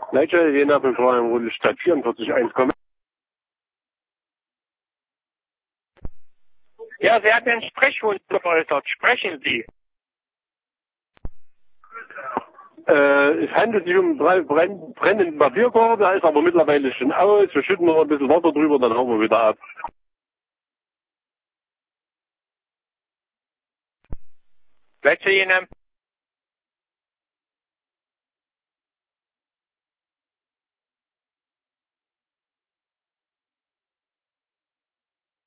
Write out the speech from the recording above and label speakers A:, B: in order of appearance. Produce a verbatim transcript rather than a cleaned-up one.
A: Leute, Jena Befreiung Rudolstadt vierundvierzig eins.
B: Ja, Sie hatten einen Sprechwunsch geäußert. Sprechen Sie.
A: Äh, es handelt sich um einen brenn, brennenden Papierkorb, der ist aber mittlerweile schon aus. Wir schütten noch ein bisschen Wasser drüber, dann hauen wir wieder ab.
B: Leute, Jena